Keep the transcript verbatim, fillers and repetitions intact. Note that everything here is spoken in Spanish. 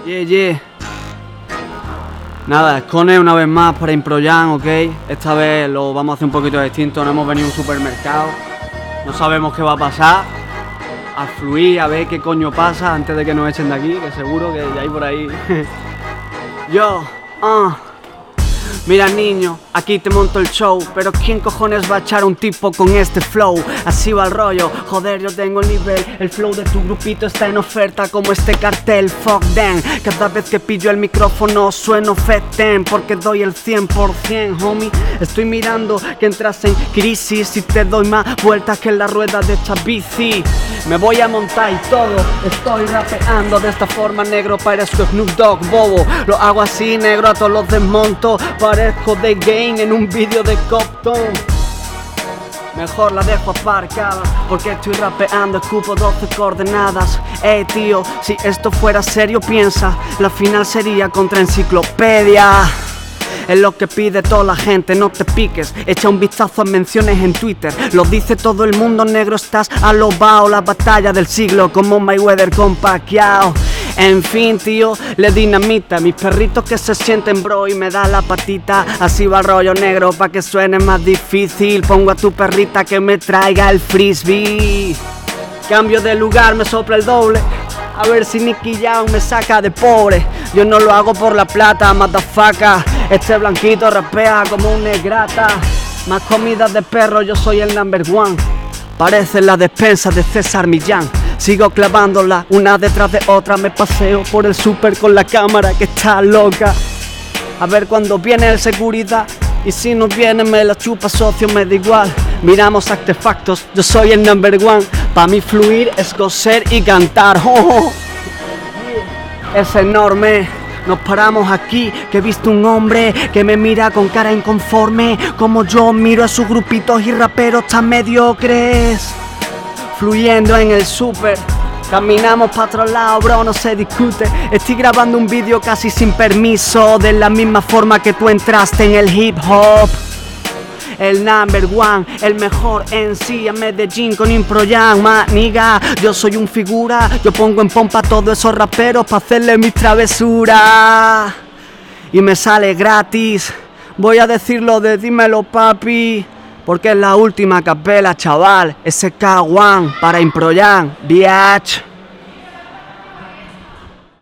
Yeah, yeah. Nada, Escone una vez más para Improyan, ok. Esta vez lo vamos a hacer un poquito distinto. No hemos venido a un supermercado. No sabemos qué va a pasar. A fluir, a ver qué coño pasa antes de que nos echen de aquí, que seguro que ya hay por ahí. Yo, ah. Uh. Mira niño, aquí te monto el show, pero ¿quién cojones va a echar un tipo con este flow? Así va el rollo, joder yo tengo el nivel. El flow de tu grupito está en oferta como este cartel, fuck them. Cada vez que pillo el micrófono sueno feten, porque doy el cien por cien, homie. Estoy mirando que entras en crisis y te doy más vueltas que en la rueda de esta bici. Me voy a montar y todo, estoy rapeando de esta forma, negro, parezco Snoop Dogg, bobo. Lo hago así, negro, a todos los desmonto. Parezco The Game en un vídeo de Compton. Mejor la dejo aparcada, porque estoy rapeando, escupo doce coordenadas. Ey tío, si esto fuera serio piensa, la final sería contra Enciclopedia. Es lo que pide toda la gente, no te piques. Echa un vistazo a menciones en Twitter. Lo dice todo el mundo, negro, estás alobao. La batalla del siglo como Mayweather con Pacquiao. En fin, tío, le dinamita. Mis perritos que se sienten bro y me da la patita. Así va el rollo, negro, pa' que suene más difícil. Pongo a tu perrita que me traiga el frisbee. Cambio de lugar, me sopla el doble. A ver si Nicky Jam me saca de pobre. Yo no lo hago por la plata, motherfucker. Este blanquito rapea como un negrata. Más comida de perro, yo soy el number one. Parece la despensa de César Millán. Sigo clavándola una detrás de otra. Me paseo por el súper con la cámara que está loca. A ver cuando viene el seguridad. Y si no viene me la chupa socio, me da igual. Miramos artefactos, yo soy el number one. Pa' mí fluir es coser y cantar. Oh, oh. Es enorme. Nos paramos aquí, que he visto un hombre que me mira con cara inconforme. Como yo miro a sus grupitos y raperos tan mediocres. Fluyendo en el súper. Caminamos para otro lado, bro, no se discute. Estoy grabando un vídeo casi sin permiso, de la misma forma que tú entraste en el hip hop. El number one, el mejor en sí, en Medellín con Improyan, maniga. Yo soy un figura, yo pongo en pompa a todos esos raperos para hacerle mis travesuras. Y me sale gratis, voy a decirlo de dímelo papi, porque es la última capela, chaval. S K uno para Improyan, biatch.